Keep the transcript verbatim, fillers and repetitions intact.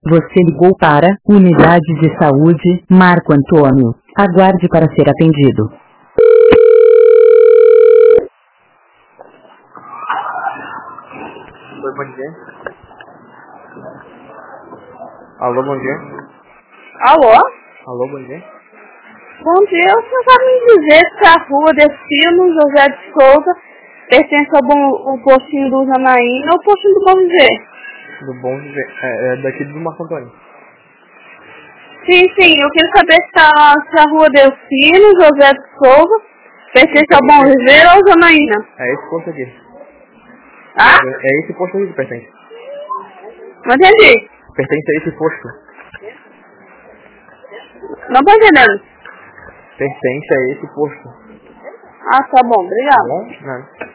Você ligou para Unidade de Saúde Marco Antônio. Aguarde para ser atendido. Oi, bom dia. Alô, bom dia. Alô? Alô, bom dia. Bom dia, o senhor sabe me dizer se a rua Destino José de Souza pertence ao bom, o postinho do Janaína ou o postinho do Bom Viver? Do Bom Viver. É, é daqui do Marco Antônio. Sim, sim, eu quero saber se a, se a rua Destino José de Souza pertence ao Bom Viver ou ao Janaína. É esse posto aqui. Ah? É esse posto aqui que pertence. Não entendi. Pertence a esse posto. Não tô entendendo. Pertence a esse posto. Ah, tá bom, Tá obrigado. bom? Não.